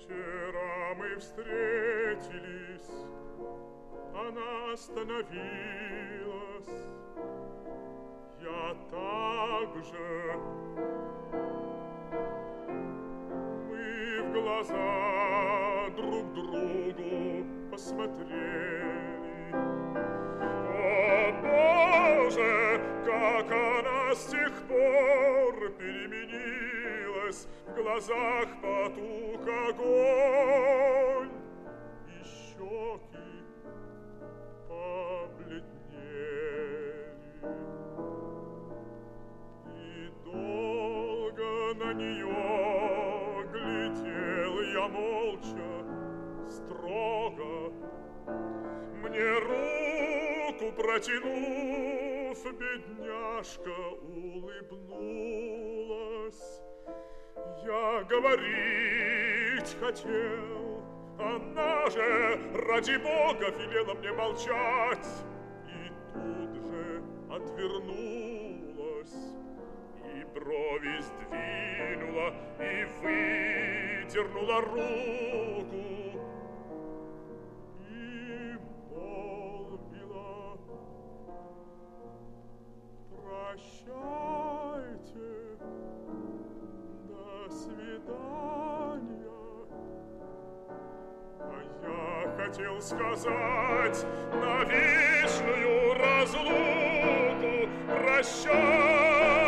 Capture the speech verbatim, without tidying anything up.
Вчера мы встретились, она остановилась. Я также. Мы в глаза друг другу посмотрели. О, Боже, как она с тех пор переменилась! В глазах потух огонь, и щеки побледнели. И долго на нее глядел я молча, строго. Мне руку протянув, бедняжка улыбнулась. Я говорить хотел, она же ради Бога велела мне молчать. И тут же отвернулась, и брови сдвинула, и выдернула руку. И молвила: прощайте. До свидания. А я хотел сказать на вечную разлуку: прощай.